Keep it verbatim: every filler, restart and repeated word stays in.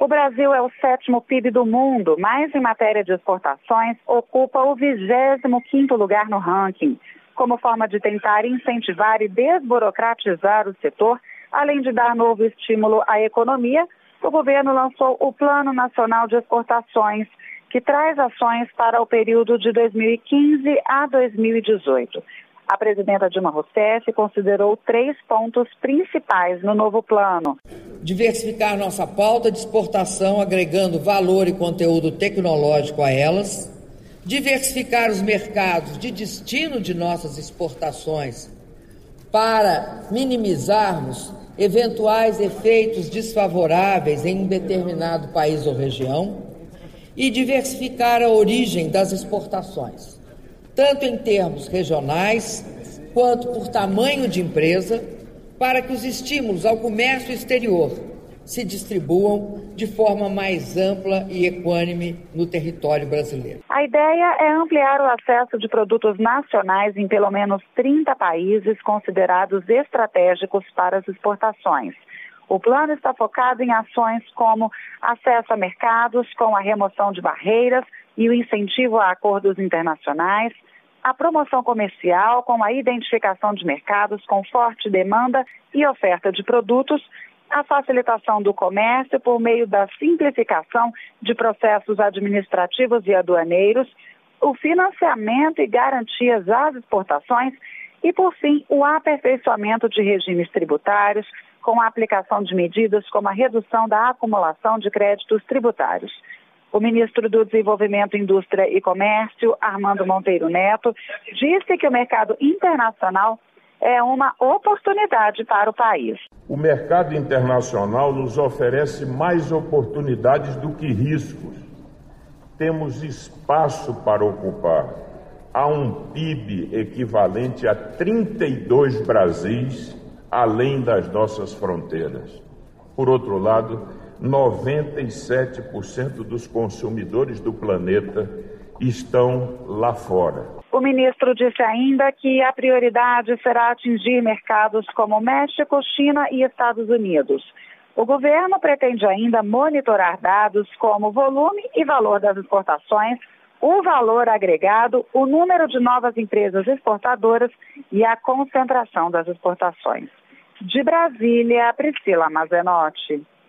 O Brasil é o sétimo P I B do mundo, mas em matéria de exportações ocupa o vigésimo quinto lugar no ranking. Como forma de tentar incentivar e desburocratizar o setor, além de dar novo estímulo à economia, o governo lançou o Plano Nacional de Exportações, que traz ações para o período de dois mil e quinze a dois mil e dezoito. A presidenta Dilma Rousseff considerou três pontos principais no novo plano. Diversificar nossa pauta de exportação, agregando valor e conteúdo tecnológico a elas. Diversificar os mercados de destino de nossas exportações para minimizarmos eventuais efeitos desfavoráveis em um determinado país ou região. E diversificar a origem das exportações, tanto em termos regionais quanto por tamanho de empresa, para que os estímulos ao comércio exterior se distribuam de forma mais ampla e equânime no território brasileiro. A ideia é ampliar o acesso de produtos nacionais em pelo menos trinta países considerados estratégicos para as exportações. O plano está focado em ações como acesso a mercados com a remoção de barreiras e o incentivo a acordos internacionais, a promoção comercial com a identificação de mercados com forte demanda e oferta de produtos, a facilitação do comércio por meio da simplificação de processos administrativos e aduaneiros, o financiamento e garantias às exportações e, por fim, o aperfeiçoamento de regimes tributários com a aplicação de medidas como a redução da acumulação de créditos tributários. O ministro do Desenvolvimento, Indústria e Comércio, Armando Monteiro Neto, disse que o mercado internacional é uma oportunidade para o país. O mercado internacional nos oferece mais oportunidades do que riscos. Temos espaço para ocupar. Há um P I B equivalente a trinta e dois Brasis além das nossas fronteiras. Por outro lado, noventa e sete por cento dos consumidores do planeta estão lá fora. O ministro disse ainda que a prioridade será atingir mercados como México, China e Estados Unidos. O governo pretende ainda monitorar dados como volume e valor das exportações, o valor agregado, o número de novas empresas exportadoras e a concentração das exportações. De Brasília, Priscila Mazenotti.